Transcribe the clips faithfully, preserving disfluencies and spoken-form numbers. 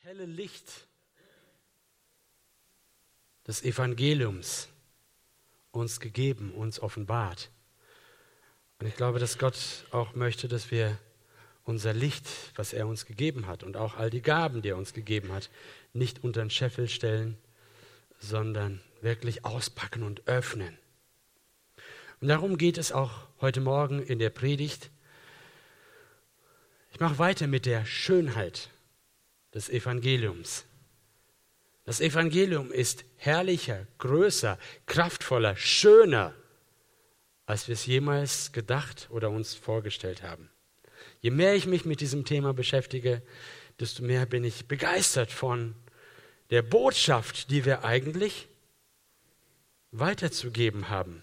helle Licht des Evangeliums uns gegeben, uns offenbart. Und ich glaube, dass Gott auch möchte, dass wir unser Licht, was er uns gegeben hat und auch all die Gaben, die er uns gegeben hat, nicht unter den Scheffel stellen, sondern wirklich auspacken und öffnen. Und darum geht es auch heute Morgen in der Predigt. Ich mache weiter mit der Schönheit des Evangeliums. Das Evangelium ist herrlicher, größer, kraftvoller, schöner, als wir es jemals gedacht oder uns vorgestellt haben. Je mehr ich mich mit diesem Thema beschäftige, desto mehr bin ich begeistert von der Botschaft, die wir eigentlich weiterzugeben haben.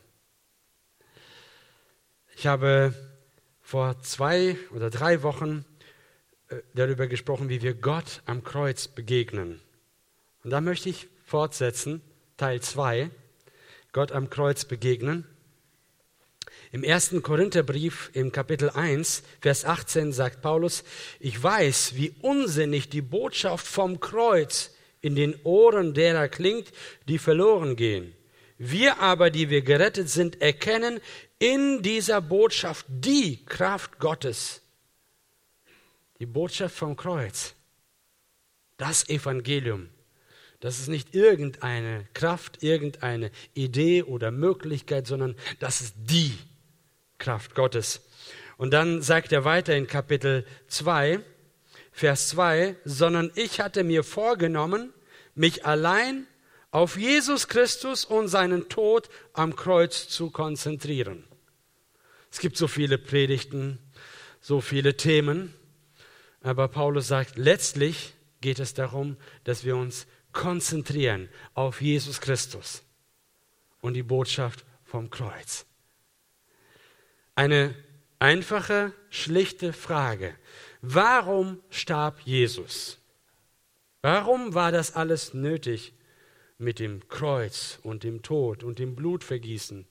Ich habe vor zwei oder drei Wochen darüber gesprochen, wie wir Gott am Kreuz begegnen. Und da möchte ich fortsetzen, Teil zwei, Gott am Kreuz begegnen. Im ersten Korintherbrief, im Kapitel eins, Vers achtzehn, sagt Paulus: Ich weiß, wie unsinnig die Botschaft vom Kreuz in den Ohren derer klingt, die verloren gehen. Wir aber, die wir gerettet sind, erkennen in dieser Botschaft die Kraft Gottes. Die Botschaft vom Kreuz, das Evangelium, das ist nicht irgendeine Kraft, irgendeine Idee oder Möglichkeit, sondern das ist die Kraft Gottes. Und dann sagt er weiter in Kapitel zwei, Vers zwei, sondern ich hatte mir vorgenommen, mich allein auf Jesus Christus und seinen Tod am Kreuz zu konzentrieren. Es gibt so viele Predigten, so viele Themen, aber Paulus sagt, letztlich geht es darum, dass wir uns konzentrieren auf Jesus Christus und die Botschaft vom Kreuz. Eine einfache, schlichte Frage. Warum starb Jesus? Warum war das alles nötig mit dem Kreuz und dem Tod und dem Blutvergießen?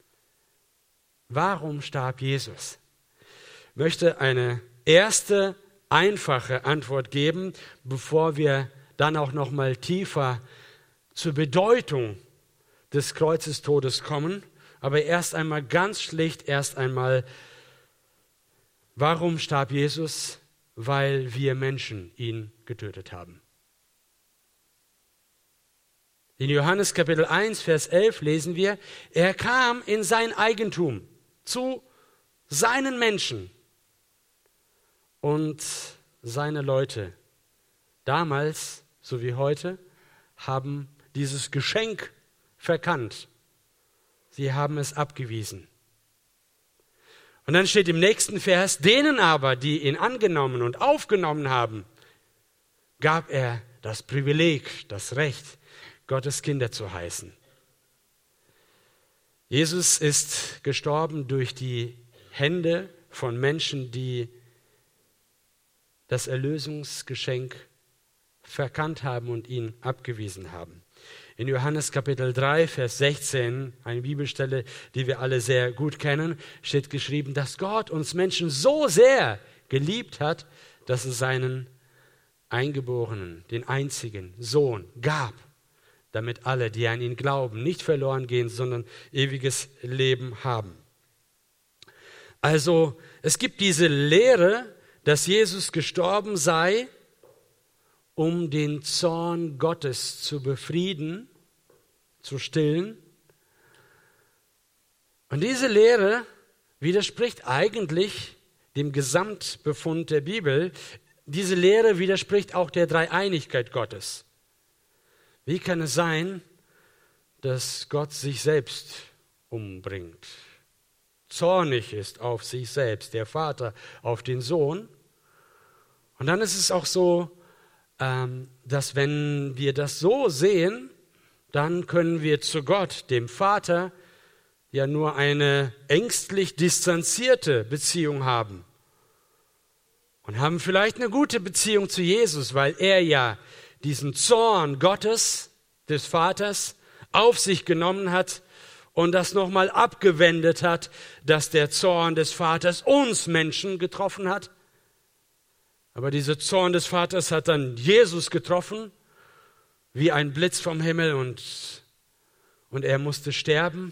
Warum starb Jesus? Ich möchte eine erste, einfache Antwort geben, bevor wir dann auch noch mal tiefer zur Bedeutung des Kreuzestodes kommen. Aber erst einmal ganz schlicht, erst einmal, warum starb Jesus? Weil wir Menschen ihn getötet haben. In Johannes Kapitel eins, Vers elf lesen wir, er kam in sein Eigentum, zu seinen Menschen. Und seine Leute, damals so wie heute, haben dieses Geschenk verkannt. Sie haben es abgewiesen. Und dann steht im nächsten Vers, denen aber, die ihn angenommen und aufgenommen haben, gab er das Privileg, das Recht, Gottes Kinder zu heißen. Jesus ist gestorben durch die Hände von Menschen, die das Erlösungsgeschenk verkannt haben und ihn abgewiesen haben. In Johannes Kapitel drei, Vers sechzehn, eine Bibelstelle, die wir alle sehr gut kennen, steht geschrieben, dass Gott uns Menschen so sehr geliebt hat, dass es seinen Eingeborenen, den einzigen Sohn gab, damit alle, die an ihn glauben, nicht verloren gehen, sondern ewiges Leben haben. Also es gibt diese Lehre, dass Jesus gestorben sei, um den Zorn Gottes zu befrieden, zu stillen. Und diese Lehre widerspricht eigentlich dem Gesamtbefund der Bibel. Diese Lehre widerspricht auch der Dreieinigkeit Gottes. Wie kann es sein, dass Gott sich selbst umbringt, zornig ist auf sich selbst, der Vater auf den Sohn? Und dann ist es auch so, dass wenn wir das so sehen, dann können wir zu Gott, dem Vater, ja nur eine ängstlich distanzierte Beziehung haben. Und haben vielleicht eine gute Beziehung zu Jesus, weil er ja diesen Zorn Gottes, des Vaters, auf sich genommen hat und das nochmal abgewendet hat, dass der Zorn des Vaters uns Menschen getroffen hat. Aber dieser Zorn des Vaters hat dann Jesus getroffen, wie ein Blitz vom Himmel, und, und er musste sterben.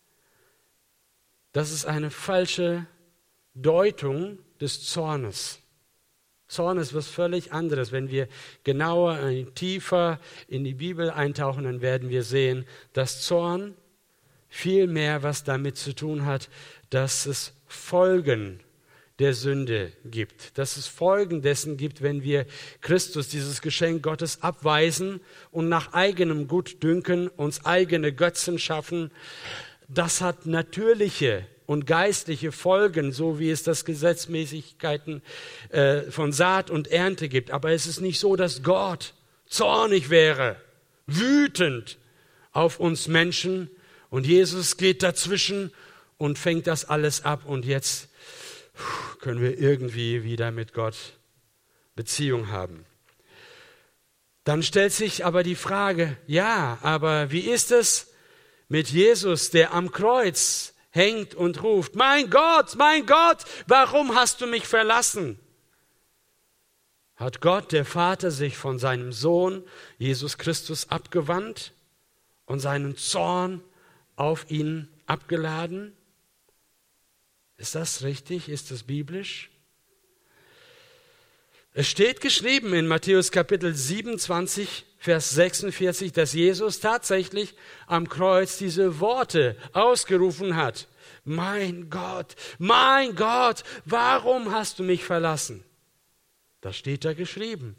Das ist eine falsche Deutung des Zornes. Zorn ist was völlig anderes. Wenn wir genauer, tiefer in die Bibel eintauchen, dann werden wir sehen, dass Zorn viel mehr was damit zu tun hat, dass es Folgen der Sünde gibt. Dass es Folgen dessen gibt, wenn wir Christus, dieses Geschenk Gottes, abweisen und nach eigenem Gutdünken uns eigene Götzen schaffen. Das hat natürliche und geistliche Folgen, so wie es das Gesetzmäßigkeiten äh, von Saat und Ernte gibt. Aber es ist nicht so, dass Gott zornig wäre, wütend auf uns Menschen. Und Jesus geht dazwischen und fängt das alles ab. Und jetzt können wir irgendwie wieder mit Gott Beziehung haben. Dann stellt sich aber die Frage, ja, aber wie ist es mit Jesus, der am Kreuz hängt und ruft, mein Gott, mein Gott, warum hast du mich verlassen? Hat Gott, der Vater, sich von seinem Sohn Jesus Christus abgewandt und seinen Zorn auf ihn abgeladen? Ist das richtig? Ist das biblisch? Es steht geschrieben in Matthäus Kapitel siebenundzwanzig, Vers sechsundvierzig, dass Jesus tatsächlich am Kreuz diese Worte ausgerufen hat. Mein Gott, mein Gott, warum hast du mich verlassen? Das steht da geschrieben.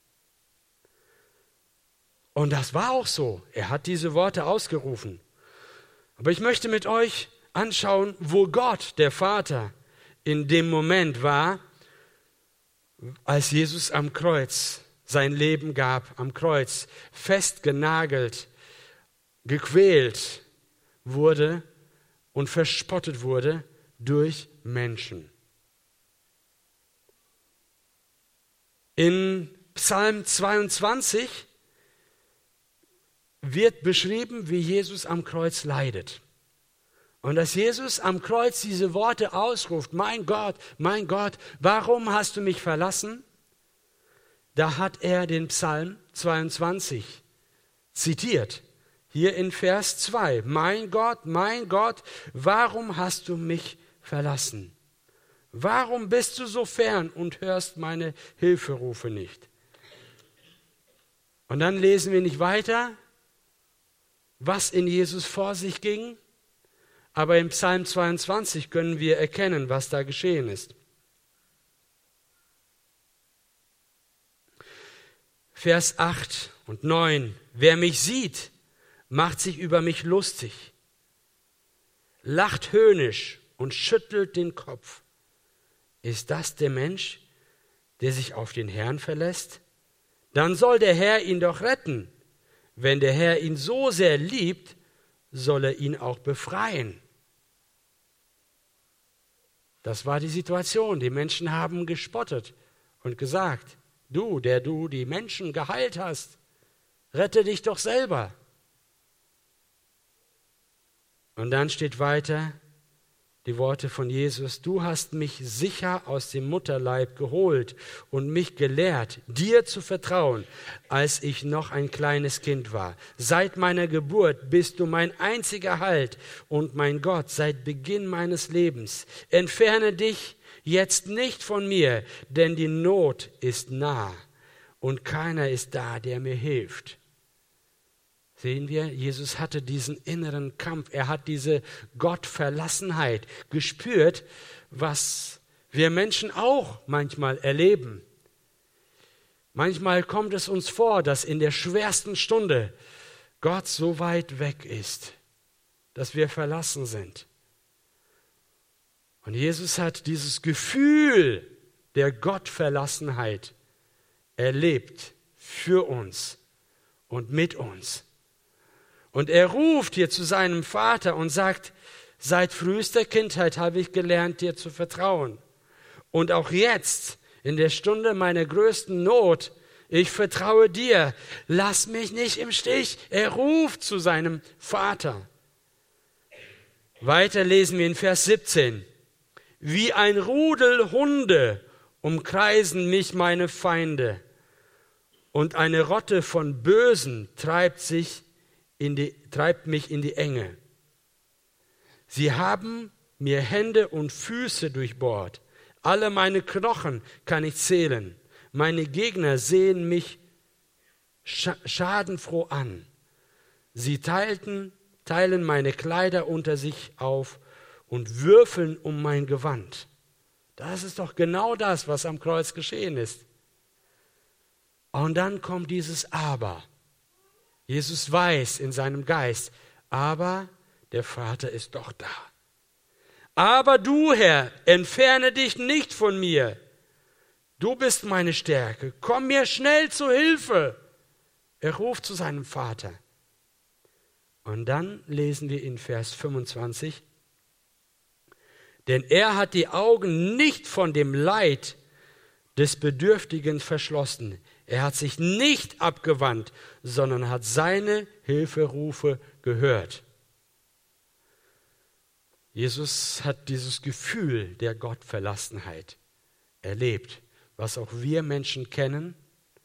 Und das war auch so. Er hat diese Worte ausgerufen. Aber ich möchte mit euch anschauen, wo Gott, der Vater, in dem Moment war, als Jesus am Kreuz sein Leben gab, am Kreuz festgenagelt, gequält wurde und verspottet wurde durch Menschen. In Psalm zweiundzwanzig wird beschrieben, wie Jesus am Kreuz leidet. Und dass Jesus am Kreuz diese Worte ausruft, mein Gott, mein Gott, warum hast du mich verlassen? Da hat er den Psalm zweiundzwanzig zitiert. Hier in Vers zwei. Mein Gott, mein Gott, warum hast du mich verlassen? Warum bist du so fern und hörst meine Hilferufe nicht? Und dann lesen wir nicht weiter, was in Jesus vor sich ging. Aber im Psalm zweiundzwanzig können wir erkennen, was da geschehen ist. Vers acht und neun. Wer mich sieht, macht sich über mich lustig, lacht höhnisch und schüttelt den Kopf. Ist das der Mensch, der sich auf den Herrn verlässt? Dann soll der Herr ihn doch retten. Wenn der Herr ihn so sehr liebt, soll er ihn auch befreien. Das war die Situation. Die Menschen haben gespottet und gesagt, du, der du die Menschen geheilt hast, rette dich doch selber. Und dann steht weiter die Worte von Jesus, du hast mich sicher aus dem Mutterleib geholt und mich gelehrt, dir zu vertrauen, als ich noch ein kleines Kind war. Seit meiner Geburt bist du mein einziger Halt und mein Gott seit Beginn meines Lebens. Entferne dich jetzt nicht von mir, denn die Not ist nah und keiner ist da, der mir hilft. Sehen wir, Jesus hatte diesen inneren Kampf, er hat diese Gottverlassenheit gespürt, was wir Menschen auch manchmal erleben. Manchmal kommt es uns vor, dass in der schwersten Stunde Gott so weit weg ist, dass wir verlassen sind. Und Jesus hat dieses Gefühl der Gottverlassenheit erlebt für uns und mit uns. Und er ruft hier zu seinem Vater und sagt, seit frühester Kindheit habe ich gelernt, dir zu vertrauen. Und auch jetzt, in der Stunde meiner größten Not, ich vertraue dir, lass mich nicht im Stich. Er ruft zu seinem Vater. Weiter lesen wir in Vers siebzehn. Wie ein Rudel Hunde umkreisen mich meine Feinde, und eine Rotte von Bösen treibt, sich in die, treibt mich in die Enge. Sie haben mir Hände und Füße durchbohrt. Alle meine Knochen kann ich zählen. Meine Gegner sehen mich scha- schadenfroh an. Sie teilten, teilen meine Kleider unter sich auf und würfeln um mein Gewand. Das ist doch genau das, was am Kreuz geschehen ist. Und dann kommt dieses Aber. Jesus weiß in seinem Geist, aber der Vater ist doch da. Aber du, Herr, entferne dich nicht von mir. Du bist meine Stärke. Komm mir schnell zu Hilfe. Er ruft zu seinem Vater. Und dann lesen wir in Vers fünfundzwanzig, denn er hat die Augen nicht von dem Leid des Bedürftigen verschlossen. Er hat sich nicht abgewandt, sondern hat seine Hilferufe gehört. Jesus hat dieses Gefühl der Gottverlassenheit erlebt, was auch wir Menschen kennen.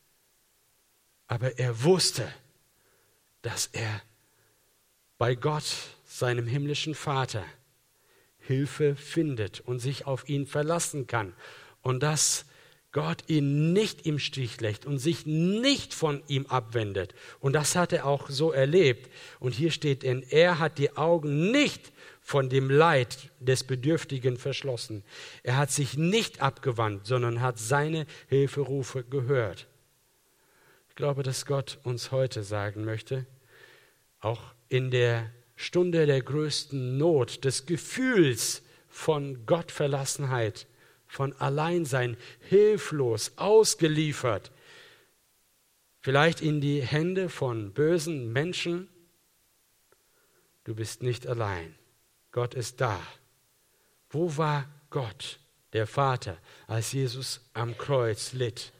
Aber er wusste, dass er bei Gott, seinem himmlischen Vater, Hilfe findet und sich auf ihn verlassen kann. Und dass Gott ihn nicht im Stich lässt und sich nicht von ihm abwendet. Und das hat er auch so erlebt. Und hier steht, denn er hat die Augen nicht von dem Leid des Bedürftigen verschlossen. Er hat sich nicht abgewandt, sondern hat seine Hilferufe gehört. Ich glaube, dass Gott uns heute sagen möchte, auch in der Stunde der größten Not, des Gefühls von Gottverlassenheit, von Alleinsein, hilflos, ausgeliefert, vielleicht in die Hände von bösen Menschen. Du bist nicht allein. Gott ist da. Wo war Gott, der Vater, als Jesus am Kreuz litt?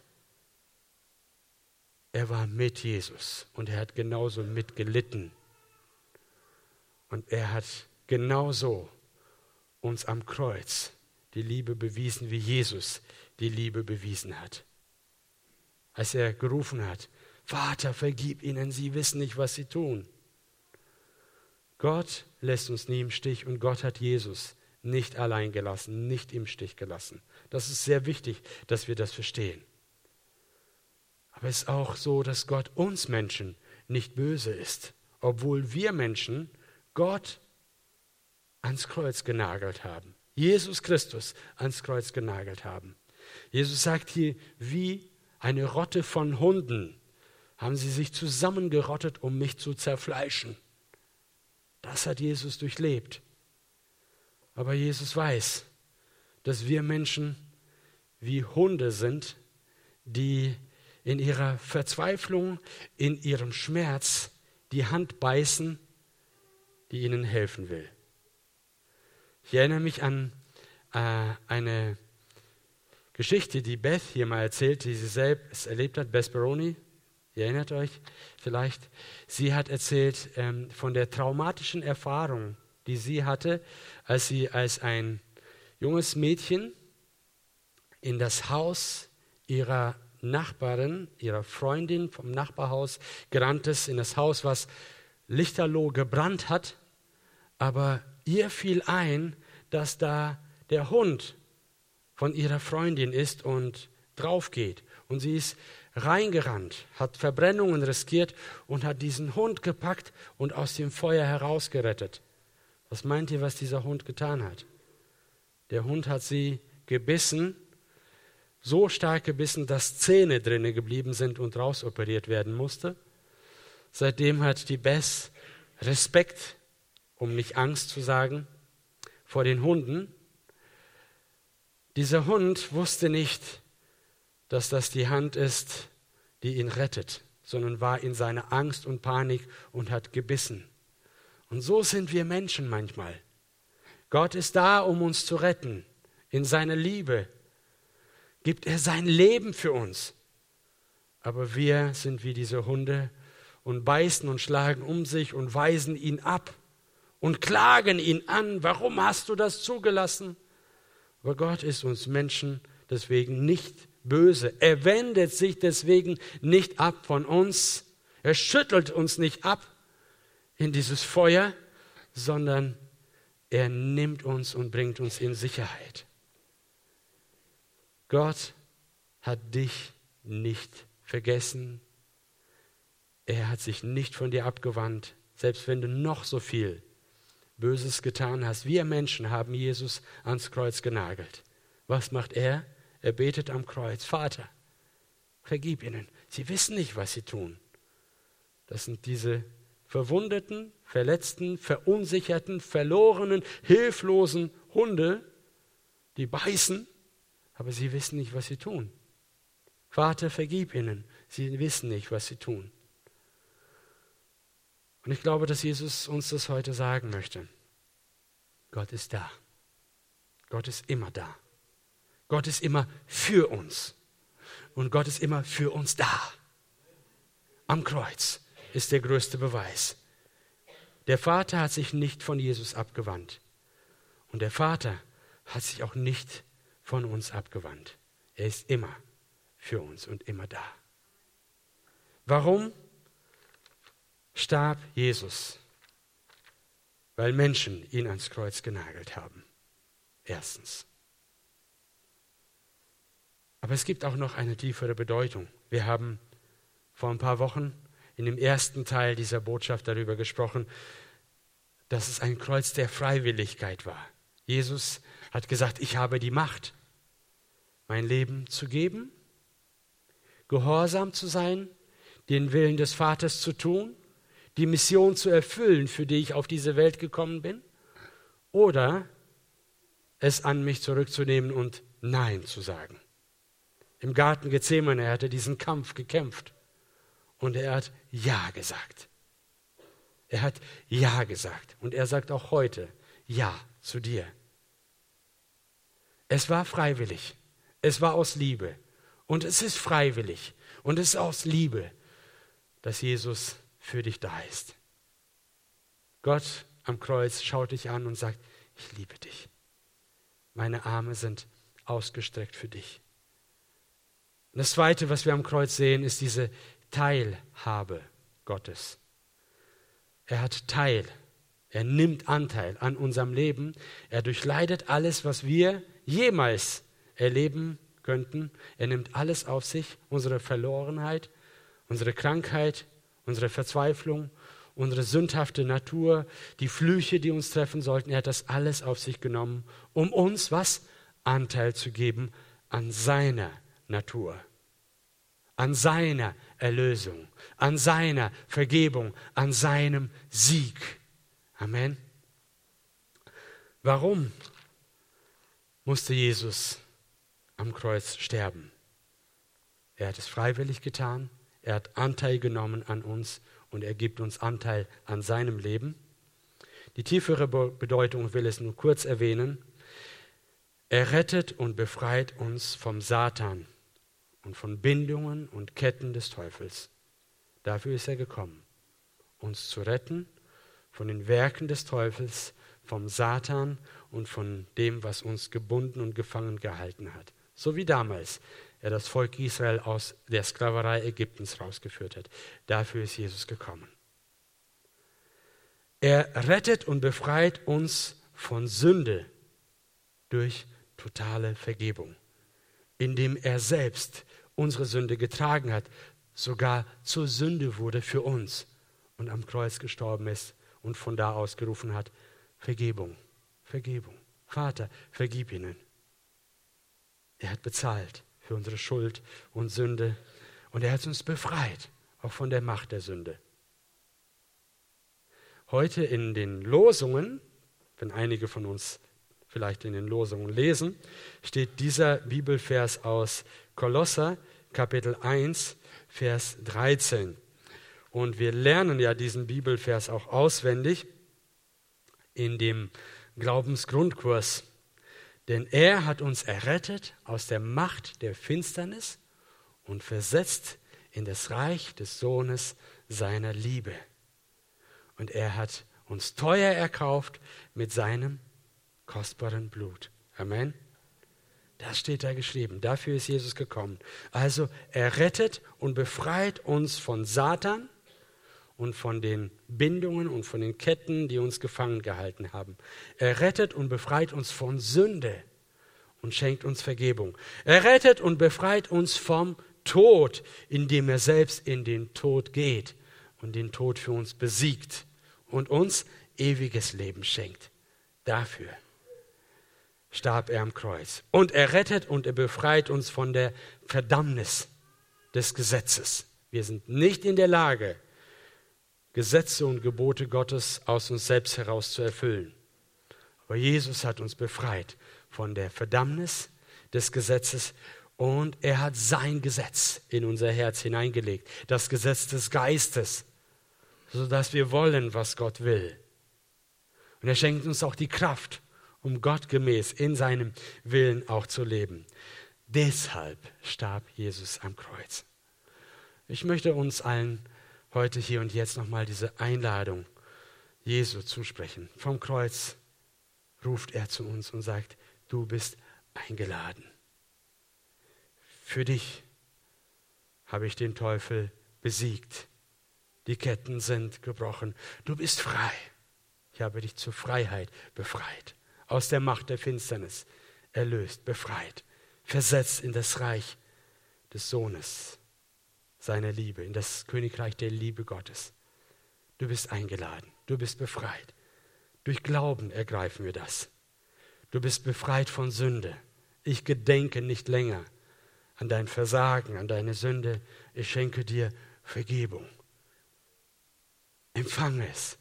Er war mit Jesus und er hat genauso mitgelitten. Und er hat genauso uns am Kreuz die Liebe bewiesen, wie Jesus die Liebe bewiesen hat. Als er gerufen hat, Vater, vergib ihnen, sie wissen nicht, was sie tun. Gott lässt uns nie im Stich und Gott hat Jesus nicht allein gelassen, nicht im Stich gelassen. Das ist sehr wichtig, dass wir das verstehen. Aber es ist auch so, dass Gott uns Menschen nicht böse ist, obwohl wir Menschen Gott ans Kreuz genagelt haben. Jesus Christus ans Kreuz genagelt haben. Jesus sagt hier, wie eine Rotte von Hunden haben sie sich zusammengerottet, um mich zu zerfleischen. Das hat Jesus durchlebt. Aber Jesus weiß, dass wir Menschen wie Hunde sind, die in ihrer Verzweiflung, in ihrem Schmerz die Hand beißen, die ihnen helfen will. Ich erinnere mich an äh, eine Geschichte, die Beth hier mal erzählt, die sie selbst erlebt hat, Beth Baroni. Ihr erinnert euch vielleicht. Sie hat erzählt ähm, von der traumatischen Erfahrung, die sie hatte, als sie als ein junges Mädchen in das Haus ihrer Nachbarin, ihrer Freundin vom Nachbarhaus gerannt ist, in das Haus, was lichterloh gebrannt hat. Aber ihr fiel ein, dass da der Hund von ihrer Freundin ist und drauf geht. Und sie ist reingerannt, hat Verbrennungen riskiert und hat diesen Hund gepackt und aus dem Feuer herausgerettet. Was meint ihr, was dieser Hund getan hat? Der Hund hat sie gebissen, so stark gebissen, dass Zähne drinne geblieben sind und rausoperiert werden musste. Seitdem hat die Bess Respekt, um nicht Angst zu sagen, vor den Hunden. Dieser Hund wusste nicht, dass das die Hand ist, die ihn rettet, sondern war in seiner Angst und Panik und hat gebissen. Und so sind wir Menschen manchmal. Gott ist da, um uns zu retten. In seiner Liebe gibt er sein Leben für uns. Aber wir sind wie diese Hunde und beißen und schlagen um sich und weisen ihn ab und klagen ihn an. Warum hast du das zugelassen? Aber Gott ist uns Menschen deswegen nicht böse. Er wendet sich deswegen nicht ab von uns. Er schüttelt uns nicht ab in dieses Feuer, sondern er nimmt uns und bringt uns in Sicherheit. Gott hat dich nicht vergessen. Er hat sich nicht von dir abgewandt, selbst wenn du noch so viel Böses getan hast. Wir Menschen haben Jesus ans Kreuz genagelt. Was macht er? Er betet am Kreuz: Vater, vergib ihnen. Sie wissen nicht, was sie tun. Das sind diese verwundeten, verletzten, verunsicherten, verlorenen, hilflosen Hunde, die beißen, aber sie wissen nicht, was sie tun. Vater, vergib ihnen. Sie wissen nicht, was sie tun. Und ich glaube, dass Jesus uns das heute sagen möchte. Gott ist da. Gott ist immer da. Gott ist immer für uns. Und Gott ist immer für uns da. Am Kreuz ist der größte Beweis. Der Vater hat sich nicht von Jesus abgewandt. Und der Vater hat sich auch nicht von uns abgewandt. Er ist immer für uns und immer da. Warum starb Jesus? Weil Menschen ihn ans Kreuz genagelt haben. Erstens. Aber es gibt auch noch eine tiefere Bedeutung. Wir haben vor ein paar Wochen in dem ersten Teil dieser Botschaft darüber gesprochen, dass es ein Kreuz der Freiwilligkeit war. Jesus hat gesagt, ich habe die Macht, mein Leben zu geben, gehorsam zu sein, den Willen des Vaters zu tun, die Mission zu erfüllen, für die ich auf diese Welt gekommen bin, oder es an mich zurückzunehmen und Nein zu sagen. Im Garten Gethsemane, er hatte diesen Kampf gekämpft und er hat Ja gesagt. Er hat Ja gesagt und er sagt auch heute Ja zu dir. Es war freiwillig, es war aus Liebe und es ist freiwillig und es ist aus Liebe, dass Jesus für dich da ist. Gott am Kreuz schaut dich an und sagt, ich liebe dich. Meine Arme sind ausgestreckt für dich. Und das Zweite, was wir am Kreuz sehen, ist diese Teilhabe Gottes. Er hat Teil, er nimmt Anteil an unserem Leben, er durchleidet alles, was wir jemals erleben könnten. Er nimmt alles auf sich, unsere Verlorenheit, unsere Krankheit, unsere Verzweiflung, unsere sündhafte Natur, die Flüche, die uns treffen sollten. Er hat das alles auf sich genommen, um uns was? Anteil zu geben an seiner Natur, an seiner Erlösung, an seiner Vergebung, an seinem Sieg. Amen. Warum musste Jesus am Kreuz sterben? Er hat es freiwillig getan, er hat Anteil genommen an uns und er gibt uns Anteil an seinem Leben. Die tiefere Bedeutung will es nur kurz erwähnen. Er rettet und befreit uns vom Satan und von Bindungen und Ketten des Teufels. Dafür ist er gekommen, uns zu retten von den Werken des Teufels, vom Satan und von dem, was uns gebunden und gefangen gehalten hat. So wie damals er das Volk Israel aus der Sklaverei Ägyptens rausgeführt hat. Dafür ist Jesus gekommen. Er rettet und befreit uns von Sünde durch totale Vergebung, indem er selbst unsere Sünde getragen hat, sogar zur Sünde wurde für uns und am Kreuz gestorben ist und von da aus gerufen hat, Vergebung, Vergebung. Vater, vergib ihnen. Er hat bezahlt für unsere Schuld und Sünde und er hat uns befreit, auch von der Macht der Sünde. Heute in den Losungen, wenn einige von uns vielleicht in den Losungen lesen, steht dieser Bibelvers aus Kolosser, Kapitel eins, Vers dreizehn. Und wir lernen ja diesen Bibelvers auch auswendig in dem Glaubensgrundkurs. Denn er hat uns errettet aus der Macht der Finsternis und versetzt in das Reich des Sohnes seiner Liebe. Und er hat uns teuer erkauft mit seinem kostbaren Blut. Amen. Das steht da geschrieben. Dafür ist Jesus gekommen. Also er rettet und befreit uns von Satan und von den Bindungen und von den Ketten, die uns gefangen gehalten haben. Er rettet und befreit uns von Sünde und schenkt uns Vergebung. Er rettet und befreit uns vom Tod, indem er selbst in den Tod geht und den Tod für uns besiegt und uns ewiges Leben schenkt. Dafür starb er am Kreuz. Und er rettet und er befreit uns von der Verdammnis des Gesetzes. Wir sind nicht in der Lage, Gesetze und Gebote Gottes aus uns selbst heraus zu erfüllen. Aber Jesus hat uns befreit von der Verdammnis des Gesetzes und er hat sein Gesetz in unser Herz hineingelegt. Das Gesetz des Geistes, sodass wir wollen, was Gott will. Und er schenkt uns auch die Kraft, um gottgemäß in seinem Willen auch zu leben. Deshalb starb Jesus am Kreuz. Ich möchte uns allen heute, hier und jetzt nochmal diese Einladung Jesu zusprechen. Vom Kreuz ruft er zu uns und sagt, du bist eingeladen. Für dich habe ich den Teufel besiegt. Die Ketten sind gebrochen. Du bist frei. Ich habe dich zur Freiheit befreit. Aus der Macht der Finsternis erlöst, befreit, versetzt in das Reich des Sohnes seiner Liebe, in das Königreich der Liebe Gottes. Du bist eingeladen, du bist befreit. Durch Glauben ergreifen wir das. Du bist befreit von Sünde. Ich gedenke nicht länger an dein Versagen, an deine Sünde. Ich schenke dir Vergebung. Empfange es.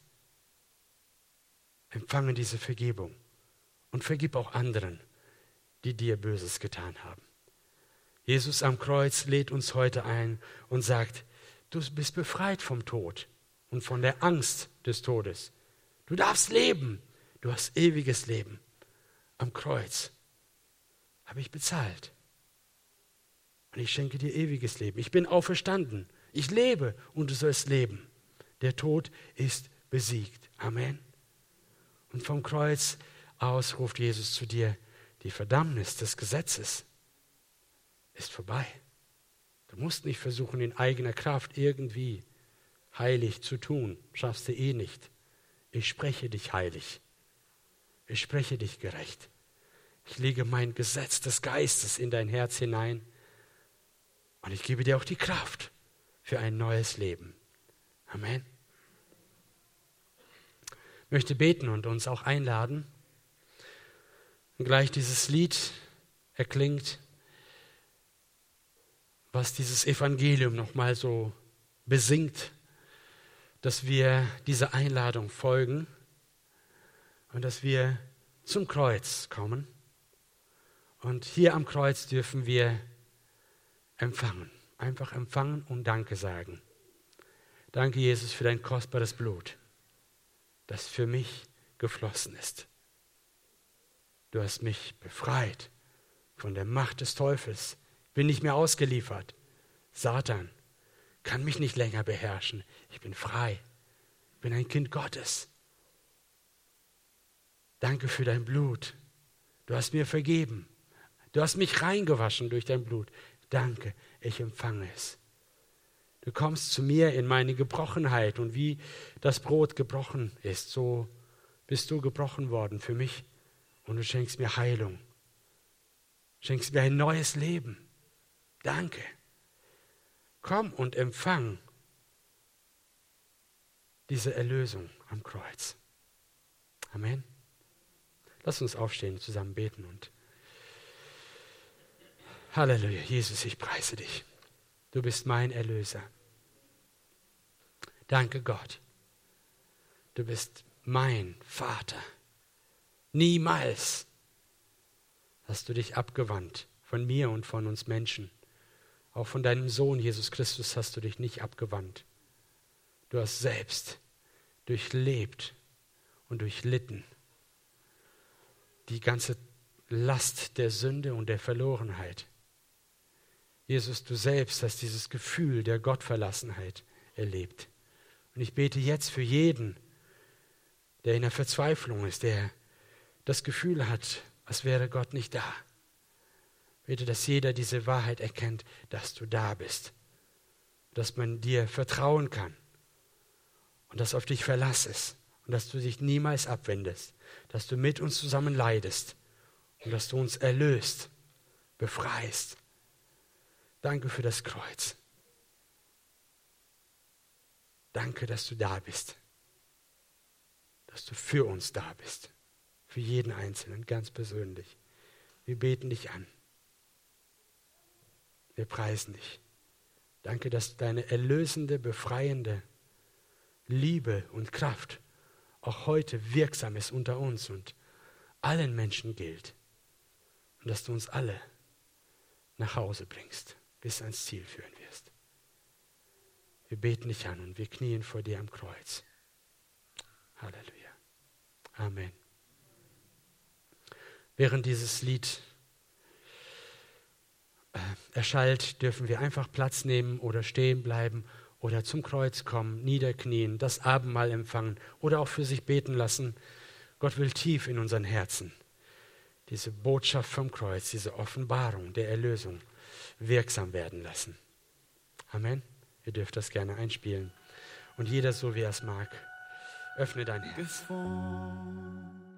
Empfange diese Vergebung. Und vergib auch anderen, die dir Böses getan haben. Jesus am Kreuz lädt uns heute ein und sagt, du bist befreit vom Tod und von der Angst des Todes. Du darfst leben. Du hast ewiges Leben. Am Kreuz habe ich bezahlt. Und ich schenke dir ewiges Leben. Ich bin auferstanden. Ich lebe und du sollst leben. Der Tod ist besiegt. Amen. Und vom Kreuz aus ruft Jesus zu dir, die Verdammnis des Gesetzes ist vorbei. Du musst nicht versuchen, in eigener Kraft irgendwie heilig zu tun. Schaffst du eh nicht. Ich spreche dich heilig. Ich spreche dich gerecht. Ich lege mein Gesetz des Geistes in dein Herz hinein und ich gebe dir auch die Kraft für ein neues Leben. Amen. Ich möchte beten und uns auch einladen. Und gleich dieses Lied erklingt, was dieses Evangelium nochmal so besingt, dass wir dieser Einladung folgen und dass wir zum Kreuz kommen. Und hier am Kreuz dürfen wir empfangen, einfach empfangen und Danke sagen. Danke, Jesus, für dein kostbares Blut, das für mich geflossen ist. Du hast mich befreit von der Macht des Teufels. Bin nicht mehr ausgeliefert. Satan kann mich nicht länger beherrschen. Ich bin frei. Ich bin ein Kind Gottes. Danke für dein Blut. Du hast mir vergeben. Du hast mich reingewaschen durch dein Blut. Danke, ich empfange es. Du kommst zu mir in meine Gebrochenheit und wie das Brot gebrochen ist, so bist du gebrochen worden für mich und du schenkst mir Heilung. Schenkst mir ein neues Leben. Danke. Komm und empfang diese Erlösung am Kreuz. Amen. Lass uns aufstehen, zusammen beten und Halleluja, Jesus, ich preise dich. Du bist mein Erlöser. Danke Gott. Du bist mein Vater. Niemals hast du dich abgewandt von mir und von uns Menschen. Auch von deinem Sohn Jesus Christus hast du dich nicht abgewandt. Du hast selbst durchlebt und durchlitten die ganze Last der Sünde und der Verlorenheit. Jesus, du selbst hast dieses Gefühl der Gottverlassenheit erlebt. Und ich bete jetzt für jeden, der in der Verzweiflung ist, der das Gefühl hat, als wäre Gott nicht da. Bitte, dass jeder diese Wahrheit erkennt, dass du da bist. Dass man dir vertrauen kann. Und dass auf dich Verlass ist. Und dass du dich niemals abwendest. Dass du mit uns zusammen leidest. Und dass du uns erlöst, befreist. Danke für das Kreuz. Danke, dass du da bist. Dass du für uns da bist. Für jeden Einzelnen, ganz persönlich. Wir beten dich an. Wir preisen dich. Danke, dass deine erlösende, befreiende Liebe und Kraft auch heute wirksam ist unter uns und allen Menschen gilt. Und dass du uns alle nach Hause bringst, bis ans Ziel führen wirst. Wir beten dich an und wir knien vor dir am Kreuz. Halleluja. Amen. Während dieses Lied äh, erschallt, dürfen wir einfach Platz nehmen oder stehen bleiben oder zum Kreuz kommen, niederknien, das Abendmahl empfangen oder auch für sich beten lassen. Gott will tief in unseren Herzen diese Botschaft vom Kreuz, diese Offenbarung der Erlösung wirksam werden lassen. Amen. Ihr dürft das gerne einspielen. Und jeder so, wie er es mag, öffne dein Herz.